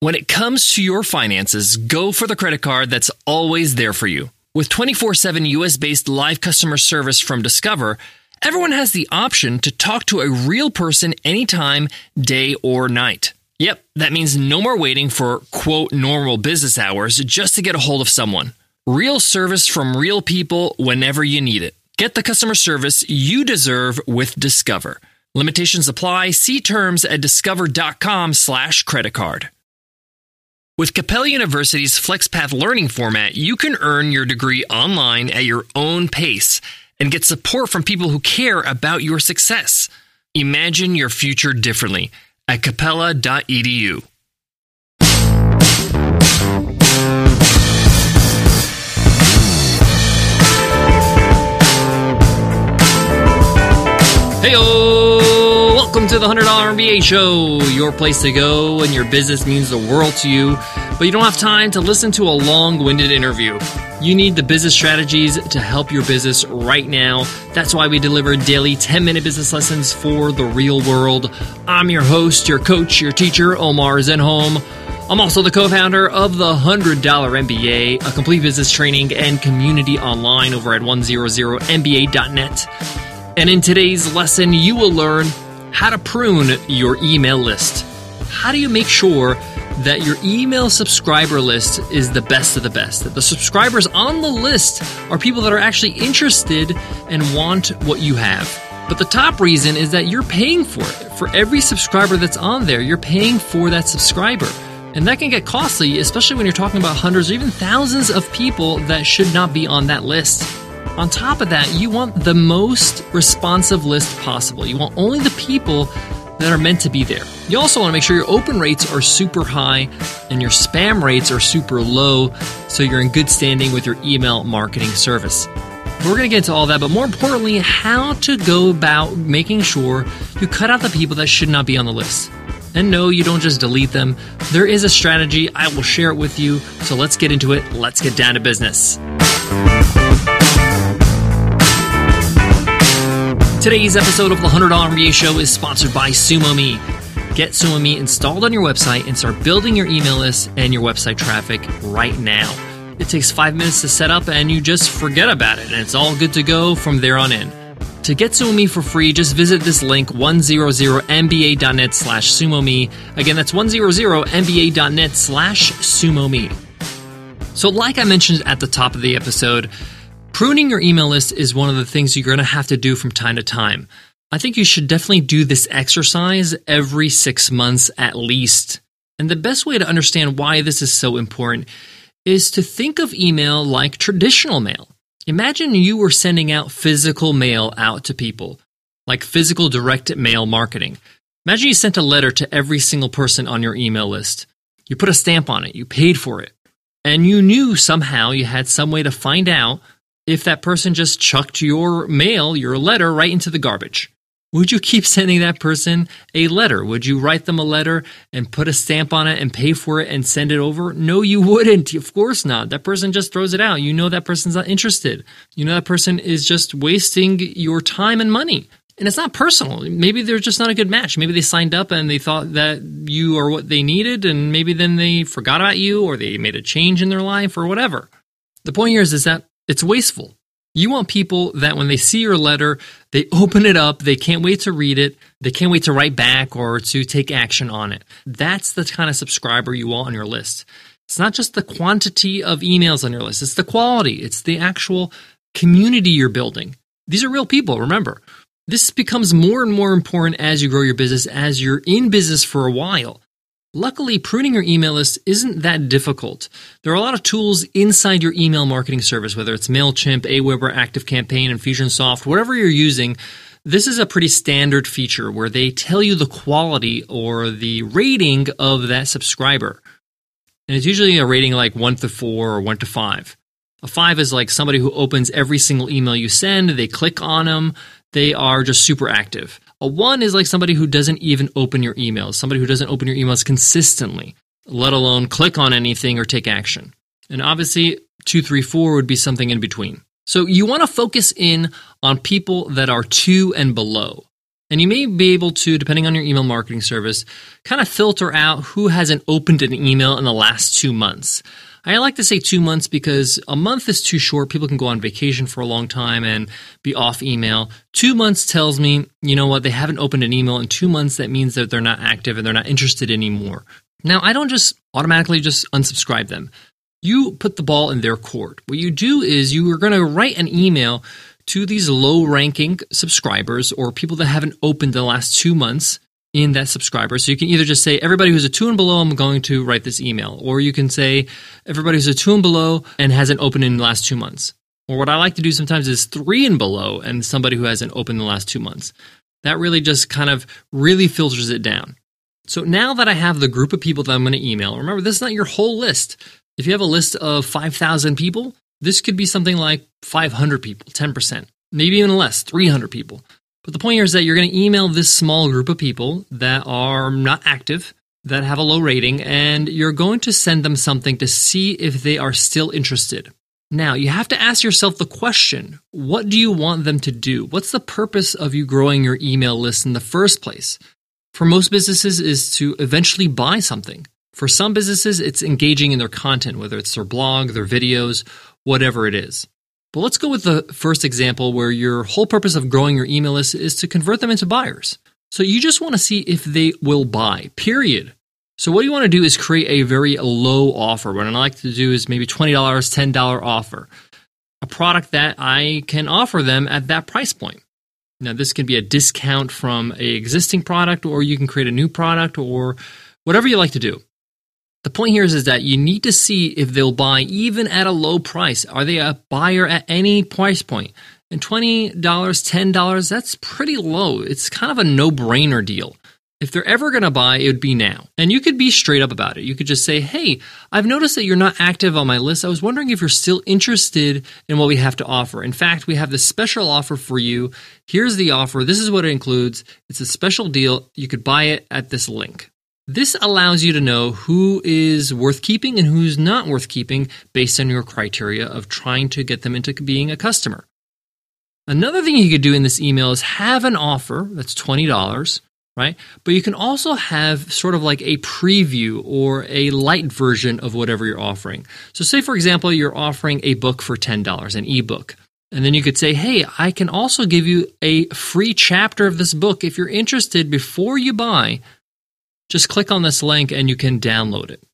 When it comes to your finances, go for the credit card that's always there for you. With 24/7 US-based live customer service from Discover, everyone has the option to talk to a real person anytime, day or night. Yep, that means no more waiting for, quote, normal business hours just to get a hold of someone. Real service from real people whenever you need it. Get the customer service you deserve with Discover. Limitations apply. See terms at discover.com/creditcard. With Capella University's FlexPath learning format, you can earn your degree online at your own pace and get support from people who care about your success. Imagine your future differently at capella.edu. Heyo! Welcome to the $100 MBA Show, your place to go when your business means the world to you, but you don't have time to listen to a long-winded interview. You need the business strategies to help your business right now. That's why we deliver daily 10-minute business lessons for the real world. I'm your host, your coach, your teacher, Omar Zenhom. I'm also the co-founder of the $100 MBA, a complete business training and community online over at 100mba.net. And in today's lesson, you will learn how to prune your email list. How do you make sure that your email subscriber list is the best of the best? That the subscribers on the list are people that are actually interested and want what you have. But the top reason is that you're paying for it. For every subscriber that's on there, you're paying for that subscriber. And that can get costly, especially when you're talking about hundreds or even thousands of people that should not be on that list. On top of that, you want the most responsive list possible. You want only the people that are meant to be there. You also want to make sure your open rates are super high and your spam rates are super low so you're in good standing with your email marketing service. We're going to get into all that, but more importantly, how to go about making sure you cut out the people that should not be on the list. And no, you don't just delete them. There is a strategy. I will share it with you. So let's get into it. Let's get down to business. Today's episode of the $100 MBA Show is sponsored by SumoMe. Get SumoMe installed on your website and start building your email list and your website traffic right now. It takes 5 minutes to set up and you just forget about it and it's all good to go from there on in. To get SumoMe for free, just visit this link 100mba.net/SumoMe. Again, that's 100mba.net/SumoMe. So like I mentioned at the top of the episode, pruning your email list is one of the things you're going to have to do from time to time. I think you should definitely do this exercise every 6 months at least. And the best way to understand why this is so important is to think of email like traditional mail. Imagine you were sending out physical mail out to people, like physical direct mail marketing. Imagine you sent a letter to every single person on your email list. You put a stamp on it, you paid for it, and you knew somehow you had some way to find out if that person just chucked your mail, your letter, right into the garbage. Would you keep sending that person a letter? Would you write them a letter and put a stamp on it and pay for it and send it over? No, you wouldn't. Of course not. That person just throws it out. You know that person's not interested. You know that person is just wasting your time and money. And it's not personal. Maybe they're just not a good match. Maybe they signed up and they thought that you are what they needed, and maybe then they forgot about you or they made a change in their life or whatever. The point here is that it's wasteful. You want people that when they see your letter, they open it up, they can't wait to read it, they can't wait to write back or to take action on it. That's the kind of subscriber you want on your list. It's not just the quantity of emails on your list, it's the quality, it's the actual community you're building. These are real people, remember. This becomes more and more important as you grow your business, as you're in business for a while. Luckily, pruning your email list isn't that difficult. There are a lot of tools inside your email marketing service, whether it's MailChimp, Aweber, ActiveCampaign, Infusionsoft, whatever you're using. This is a pretty standard feature where they tell you the quality or the rating of that subscriber. And it's usually a rating like 1 to 4 or 1 to 5. A 5 is like somebody who opens every single email you send, they click on them, they are just super active. A 1 is like somebody who doesn't even open your emails, somebody who doesn't open your emails consistently, let alone click on anything or take action. And obviously, 2, 3, 4 would be something in between. So you want to focus in on people that are 2 and below. And you may be able to, depending on your email marketing service, kind of filter out who hasn't opened an email in the last 2 months. I like to say 2 months because a month is too short. People can go on vacation for a long time and be off email. 2 months tells me, you know what, they haven't opened an email in 2 months. That means that they're not active and they're not interested anymore. Now, I don't just automatically just unsubscribe them. You put the ball in their court. What you do is you are going to write an email to these low-ranking subscribers or people that haven't opened the last 2 months in that subscriber. So you can either just say, everybody who's a 2 and below, I'm going to write this email. Or you can say, everybody who's a 2 and below and hasn't opened in the last 2 months. Or what I like to do sometimes is 3 and below and somebody who hasn't opened in the last 2 months. That really just kind of really filters it down. So now that I have the group of people that I'm going to email, remember, this is not your whole list. If you have a list of 5,000 people, this could be something like 500 people, 10%, maybe even less, 300 people. But the point here is that you're going to email this small group of people that are not active, that have a low rating, and you're going to send them something to see if they are still interested. Now, you have to ask yourself the question, what do you want them to do? What's the purpose of you growing your email list in the first place? For most businesses, is to eventually buy something. For some businesses, it's engaging in their content, whether it's their blog, their videos, whatever it is. But let's go with the first example where your whole purpose of growing your email list is to convert them into buyers. So you just want to see if they will buy, period. So what you want to do is create a very low offer. What I like to do is maybe $20, $10 offer. A product that I can offer them at that price point. Now, this can be a discount from an existing product, or you can create a new product, or whatever you like to do. The point here is that you need to see if they'll buy even at a low price. Are they a buyer at any price point? And $20, $10, that's pretty low. It's kind of a no-brainer deal. If they're ever going to buy, it would be now. And you could be straight up about it. You could just say, hey, I've noticed that you're not active on my list. I was wondering if you're still interested in what we have to offer. In fact, we have this special offer for you. Here's the offer. This is what it includes. It's a special deal. You could buy it at this link. This allows you to know who is worth keeping and who's not worth keeping based on your criteria of trying to get them into being a customer. Another thing you could do in this email is have an offer that's $20, right? But you can also have sort of like a preview or a light version of whatever you're offering. So say, for example, you're offering a book for $10, an ebook. And then you could say, hey, I can also give you a free chapter of this book. If you're interested, before you buy, just click on this link and you can download it.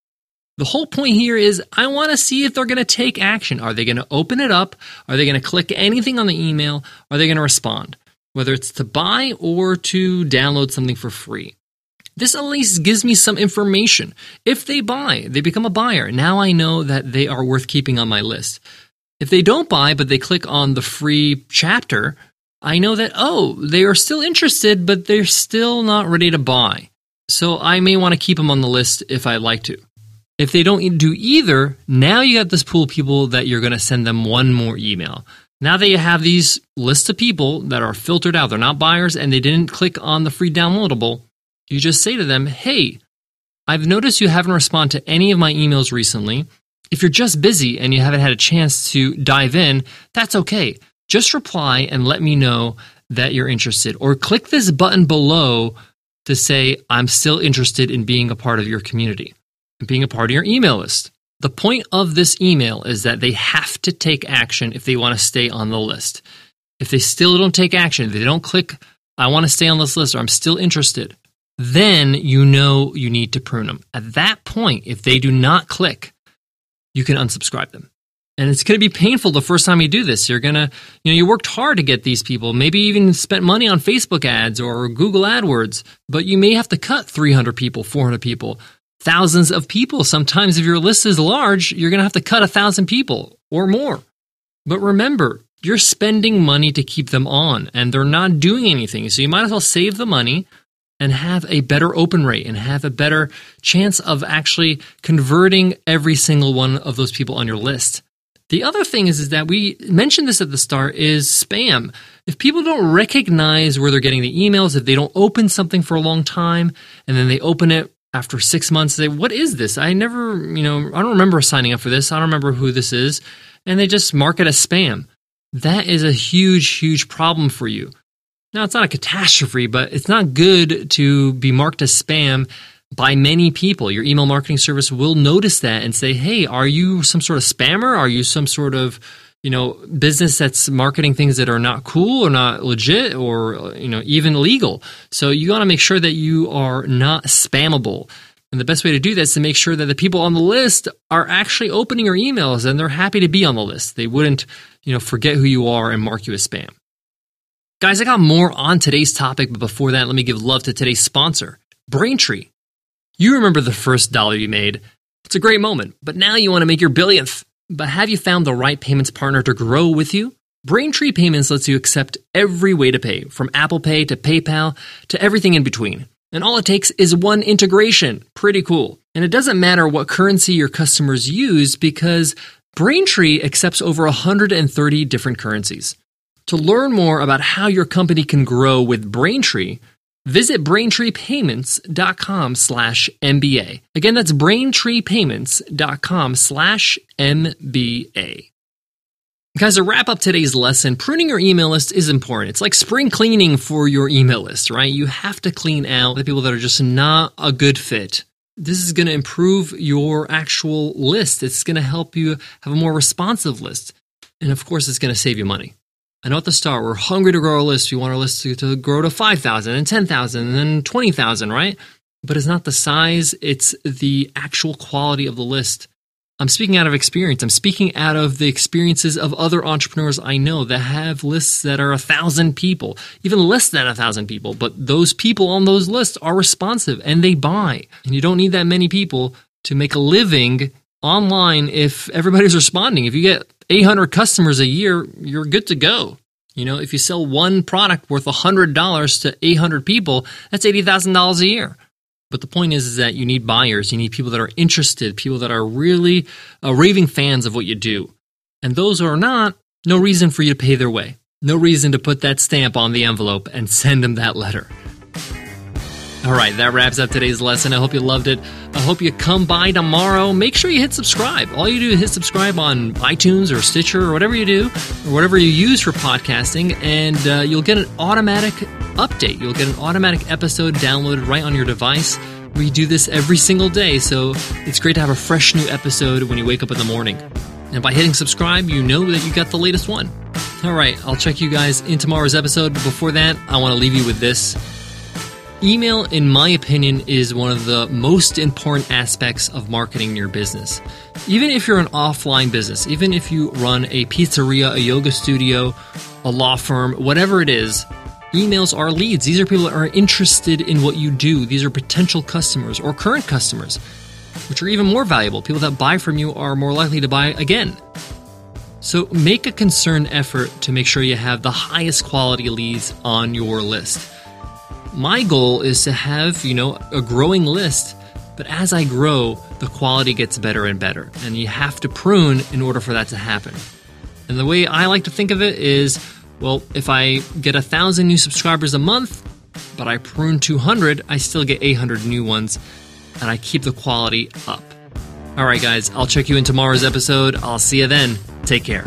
The whole point here is I want to see if they're going to take action. Are they going to open it up? Are they going to click anything on the email? Are they going to respond? Whether it's to buy or to download something for free. This at least gives me some information. If they buy, they become a buyer. Now I know that they are worth keeping on my list. If they don't buy, but they click on the free chapter, I know that, oh, they are still interested, but they're still not ready to buy. So I may want to keep them on the list if I'd like to. If they don't do either, now you have this pool of people that you're going to send them one more email. Now that you have these lists of people that are filtered out, they're not buyers and they didn't click on the free downloadable, you just say to them, hey, I've noticed you haven't responded to any of my emails recently. If you're just busy and you haven't had a chance to dive in, that's okay. Just reply and let me know that you're interested. Or click this button below to say, I'm still interested in being a part of your community and being a part of your email list. The point of this email is that they have to take action if they want to stay on the list. If they still don't take action, if they don't click, I want to stay on this list or I'm still interested, then you know you need to prune them. At that point, if they do not click, you can unsubscribe them. And it's going to be painful the first time you do this. You're going to, you worked hard to get these people, maybe even spent money on Facebook ads or Google AdWords, but you may have to cut 300 people, 400 people, thousands of people. Sometimes if your list is large, you're going to have to cut 1,000 people or more. But remember, you're spending money to keep them on and they're not doing anything. So you might as well save the money and have a better open rate and have a better chance of actually converting every single one of those people on your list. The other thing is that we mentioned this at the start is spam. If people don't recognize where they're getting the emails, if they don't open something for a long time and then they open it after 6 months, they say, what is this? I never, I don't remember signing up for this. I don't remember who this is. And they just mark it as spam. That is a huge, huge problem for you. Now, it's not a catastrophe, but it's not good to be marked as spam by many people. Your email marketing service will notice that and say, hey, are you some sort of spammer? Are you some sort of business that's marketing things that are not cool or not legit or even legal? So you got to make sure that you are not spammable. And the best way to do that is to make sure that the people on the list are actually opening your emails and they're happy to be on the list. They wouldn't, forget who you are and mark you as spam. Guys, I got more on today's topic, but before that, let me give love to today's sponsor, Braintree. You remember the first dollar you made. It's a great moment, but now you want to make your billionth. But have you found the right payments partner to grow with you? Braintree Payments lets you accept every way to pay, from Apple Pay to PayPal to everything in between. And all it takes is one integration. Pretty cool. And it doesn't matter what currency your customers use because Braintree accepts over 130 different currencies. To learn more about how your company can grow with Braintree, visit BraintreePayments.com/MBA. Again, that's BraintreePayments.com/MBA. Guys, to wrap up today's lesson, pruning your email list is important. It's like spring cleaning for your email list, right? You have to clean out the people that are just not a good fit. This is going to improve your actual list. It's going to help you have a more responsive list. And of course, it's going to save you money. I know at the start, we're hungry to grow our list. We want our list to grow to 5,000 and 10,000 and then 20,000, right? But it's not the size, it's the actual quality of the list. I'm speaking out of experience. I'm speaking out of the experiences of other entrepreneurs I know that have lists that are 1,000 people, even less than 1,000 people. But those people on those lists are responsive and they buy. And you don't need that many people to make a living online if everybody's responding. If you get 800 customers a year, you're good to go. If you sell one product worth $100 to 800 people, that's $80,000 a year. But the point is that you need buyers. You need people that are interested, people that are really raving fans of what you do. And those who are not, no reason for you to pay their way. No reason to put that stamp on the envelope and send them that letter. All right, that wraps up today's lesson. I hope you loved it. I hope you come by tomorrow. Make sure you hit subscribe. All you do is hit subscribe on iTunes or Stitcher or whatever you do, or whatever you use for podcasting, and you'll get an automatic update. You'll get an automatic episode downloaded right on your device. We do this every single day, so it's great to have a fresh new episode when you wake up in the morning. And by hitting subscribe, you know that you got the latest one. All right, I'll check you guys in tomorrow's episode, but before that, I want to leave you with this. Email, in my opinion, is one of the most important aspects of marketing your business. Even if you're an offline business, even if you run a pizzeria, a yoga studio, a law firm, whatever it is, emails are leads. These are people that are interested in what you do. These are potential customers or current customers, which are even more valuable. People that buy from you are more likely to buy again. So make a concerted effort to make sure you have the highest quality leads on your list. My goal is to have, a growing list, but as I grow, the quality gets better and better, and you have to prune in order for that to happen. And the way I like to think of it is, well, if I get 1,000 new subscribers a month, but I prune 200, I still get 800 new ones, and I keep the quality up. All right, guys, I'll check you in tomorrow's episode. I'll see you then. Take care.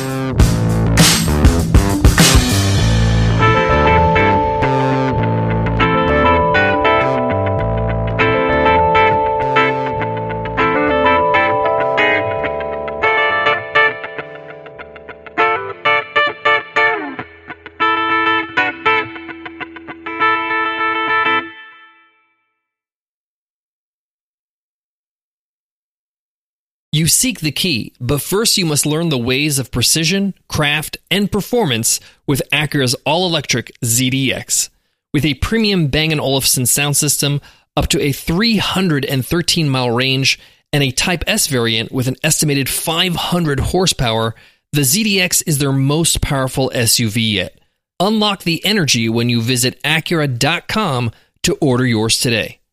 You seek the key, but first you must learn the ways of precision, craft, and performance with Acura's all-electric ZDX. With a premium Bang & Olufsen sound system, up to a 313-mile range, and a Type S variant with an estimated 500 horsepower, the ZDX is their most powerful SUV yet. Unlock the energy when you visit Acura.com to order yours today.